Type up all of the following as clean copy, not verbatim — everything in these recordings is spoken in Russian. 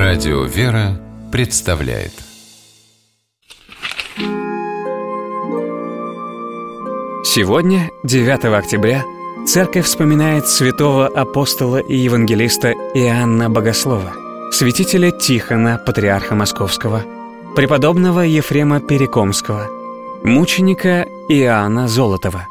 Радио «Вера» представляет. Сегодня, 9 октября, Церковь вспоминает святого апостола и евангелиста Иоанна Богослова, святителя Тихона, патриарха Московского, преподобного Ефрема Перекомского, мученика Иоанна Золотого.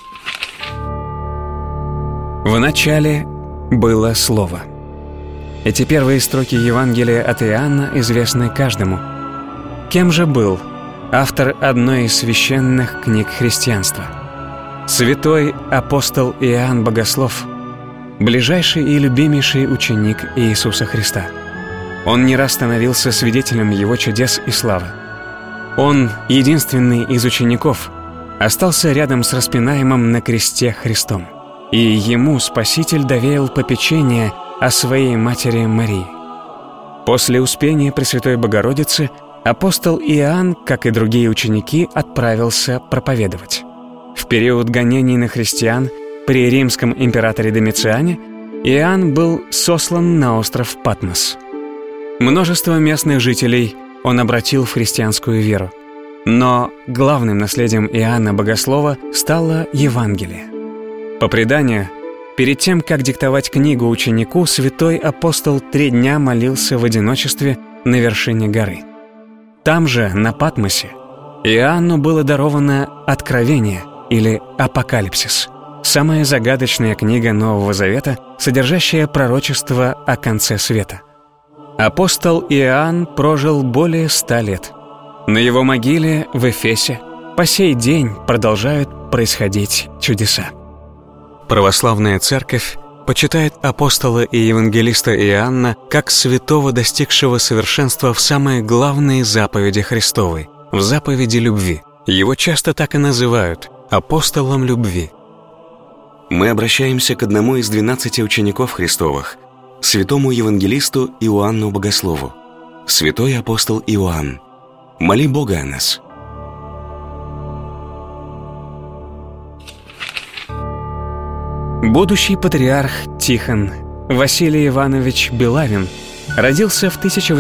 В начале было Слово. Эти первые строки Евангелия от Иоанна известны каждому. Кем же был автор одной из священных книг христианства? Святой апостол Иоанн Богослов, ближайший и любимейший ученик Иисуса Христа. Он не раз становился свидетелем Его чудес и славы. Он, единственный из учеников, остался рядом с распинаемым на кресте Христом, и Ему Спаситель доверил попечение о своей матери Марии. После Успения Пресвятой Богородицы апостол Иоанн, как и другие ученики, отправился проповедовать. В период гонений на христиан при римском императоре Домициане Иоанн был сослан на остров Патмос. Множество местных жителей он обратил в христианскую веру. Но главным наследием Иоанна Богослова стало Евангелие. По преданию, перед тем, как диктовать книгу ученику, святой апостол 3 дня молился в одиночестве на вершине горы. Там же, на Патмосе, Иоанну было даровано Откровение или Апокалипсис, самая загадочная книга Нового Завета, содержащая пророчество о конце света. Апостол Иоанн прожил более 100 лет. На его могиле в Эфесе по сей день продолжают происходить чудеса. Православная Церковь почитает апостола и евангелиста Иоанна как святого, достигшего совершенства в самой главной заповеди Христовой, в заповеди любви. Его часто так и называют апостолом любви. Мы обращаемся к одному из 12 учеников Христовых, святому евангелисту Иоанну Богослову. Святой апостол Иоанн, моли Бога о нас. Будущий патриарх Тихон Василий Иванович Белавин родился в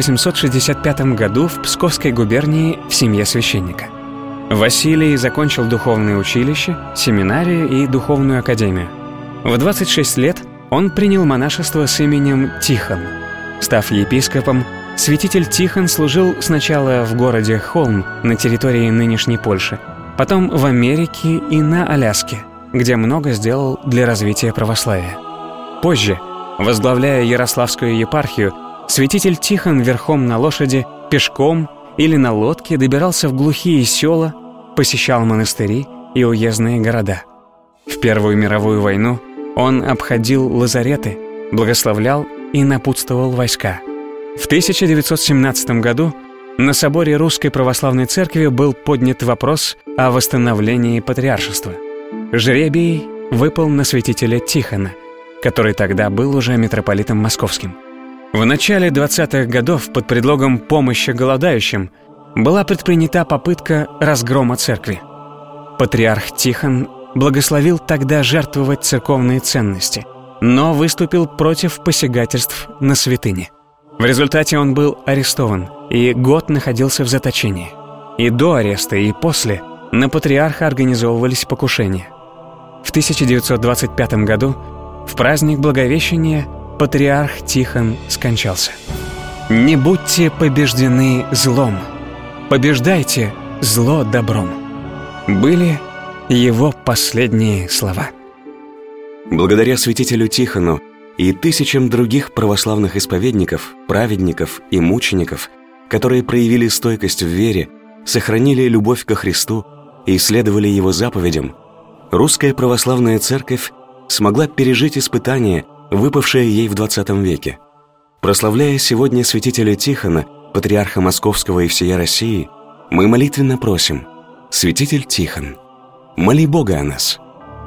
1865 году в Псковской губернии в семье священника. Василий закончил духовное училище, семинарию и духовную академию. В 26 лет он принял монашество с именем Тихон. Став епископом, святитель Тихон служил сначала в городе Холм на территории нынешней Польши, потом в Америке и на Аляске, где много сделал для развития православия. Позже, возглавляя Ярославскую епархию, святитель Тихон верхом на лошади, пешком или на лодке добирался в глухие села, посещал монастыри и уездные города. В Первую мировую войну он обходил лазареты, благословлял и напутствовал войска. В 1917 году на соборе Русской Православной Церкви был поднят вопрос о восстановлении патриаршества. Жребий выпал на святителя Тихона, который тогда был уже митрополитом московским. В начале 20-х годов под предлогом помощи голодающим была предпринята попытка разгрома церкви. Патриарх Тихон благословил тогда жертвовать церковные ценности, но выступил против посягательств на святыни. В результате он был арестован и год находился в заточении. И до ареста, и после на патриарха организовывались покушения. В 1925 году, в праздник Благовещения, патриарх Тихон скончался. «Не будьте побеждены злом, побеждайте зло добром» были его последние слова. Благодаря святителю Тихону и тысячам других православных исповедников, праведников и мучеников, которые проявили стойкость в вере, сохранили любовь ко Христу и следовали Его заповедям, Русская Православная Церковь смогла пережить испытания, выпавшие ей в 20 веке. Прославляя сегодня святителя Тихона, патриарха Московского и всея России, мы молитвенно просим: святитель Тихон, моли Бога о нас.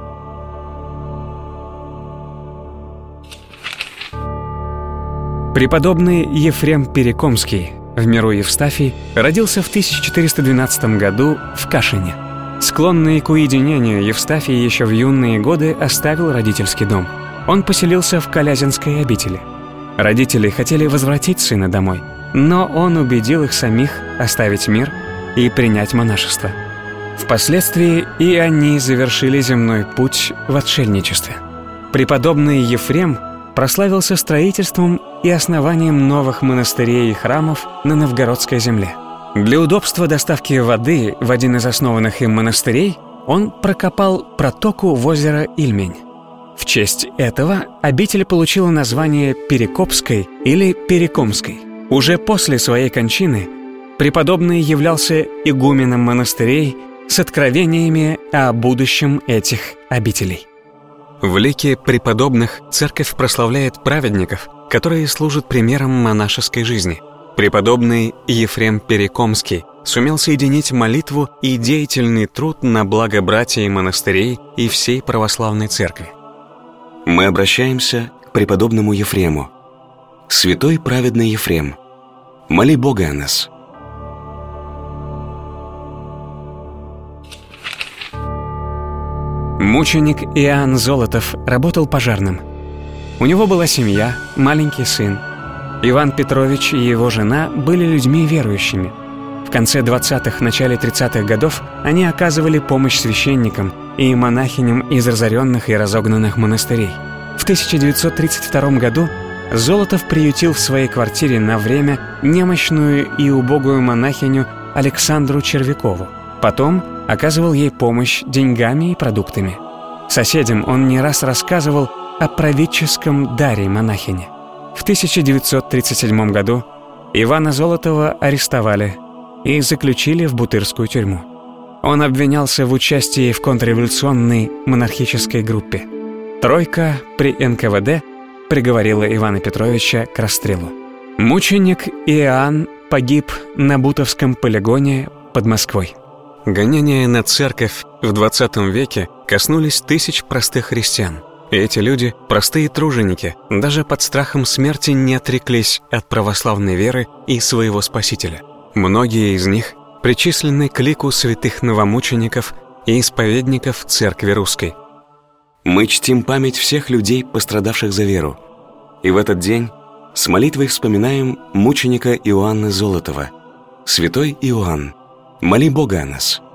Преподобный Ефрем Перекомский, в миру Евстафий, родился в 1412 году в Кашине. Склонный к уединению, Евстафий еще в юные годы оставил родительский дом. Он поселился в Калязинской обители. Родители хотели возвратить сына домой, но он убедил их самих оставить мир и принять монашество. Впоследствии и они завершили земной путь в отшельничестве. Преподобный Ефрем прославился строительством и основанием новых монастырей и храмов на новгородской земле. Для удобства доставки воды в один из основанных им монастырей он прокопал протоку в озеро Ильмень. В честь этого обитель получила название Перекопской или Перекомской. Уже после своей кончины преподобный являлся игуменом монастырей с откровениями о будущем этих обителей. В лике преподобных церковь прославляет праведников, которые служат примером монашеской жизни. Преподобный Ефрем Перекомский сумел соединить молитву и деятельный труд на благо братьев монастырей и всей православной церкви. Мы обращаемся к преподобному Ефрему. Святой праведный Ефрем, моли Бога о нас. Мученик Иоанн Золотов работал пожарным. У него была семья, маленький сын. Иван Петрович и его жена были людьми верующими. В конце 20-х, начале 30-х годов они оказывали помощь священникам и монахиням из разоренных и разогнанных монастырей. В 1932 году Золотов приютил в своей квартире на время немощную и убогую монахиню Александру Червякову. Потом оказывал ей помощь деньгами и продуктами. Соседям он не раз рассказывал о праведческом даре монахини. В 1937 году Ивана Золотова арестовали и заключили в Бутырскую тюрьму. Он обвинялся в участии в контрреволюционной монархической группе. Тройка при НКВД приговорила Ивана Петровича к расстрелу. Мученик Иоанн погиб на Бутовском полигоне под Москвой. Гонения на церковь в 20 веке коснулись тысяч простых христиан. И эти люди, простые труженики, даже под страхом смерти не отреклись от православной веры и своего Спасителя. Многие из них причислены к лику святых новомучеников и исповедников Церкви Русской. Мы чтим память всех людей, пострадавших за веру. И в этот день с молитвой вспоминаем мученика Иоанна Золотова. Святой Иоанн, моли Бога о нас.